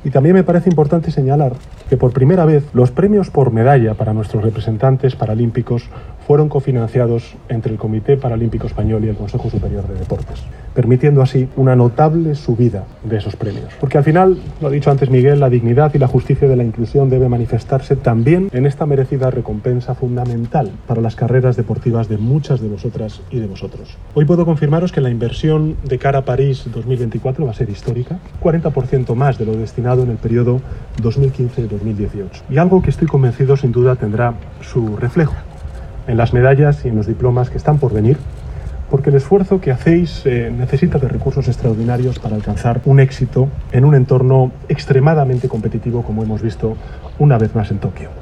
Y también me parece importante señalar que por primera vez los premios por medalla para nuestros representantes paralímpicos fueron cofinanciados entre el Comité Paralímpico Español y el Consejo Superior de Deportes, permitiendo así una notable subida de esos premios. Porque al final, lo ha dicho antes Miguel, la dignidad y la justicia de la inclusión debe manifestarse también en esta merecida recompensa fundamental para las carreras deportivas de muchas de vosotras y de vosotros. Hoy puedo confirmaros que la inversión de cara a París 2024 va a ser histórica, 40% más de lo destinado en el periodo 2015-2018. Y algo que estoy convencido sin duda tendrá su reflejo en las medallas y en los diplomas que están por venir, porque el esfuerzo que hacéis necesita de recursos extraordinarios para alcanzar un éxito en un entorno extremadamente competitivo, como hemos visto una vez más en Tokio.